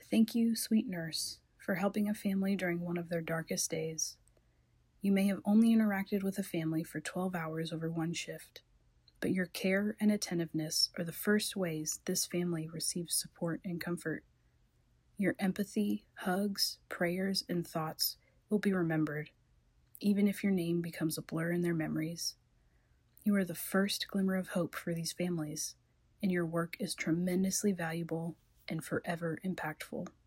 Thank you, sweet nurse, for helping a family during one of their darkest days. You may have only interacted with a family for 12 hours over one shift, but your care and attentiveness are the first ways this family receives support and comfort. Your empathy, hugs, prayers, and thoughts will be remembered, even if your name becomes a blur in their memories. You are the first glimmer of hope for these families, and your work is tremendously valuable and forever impactful.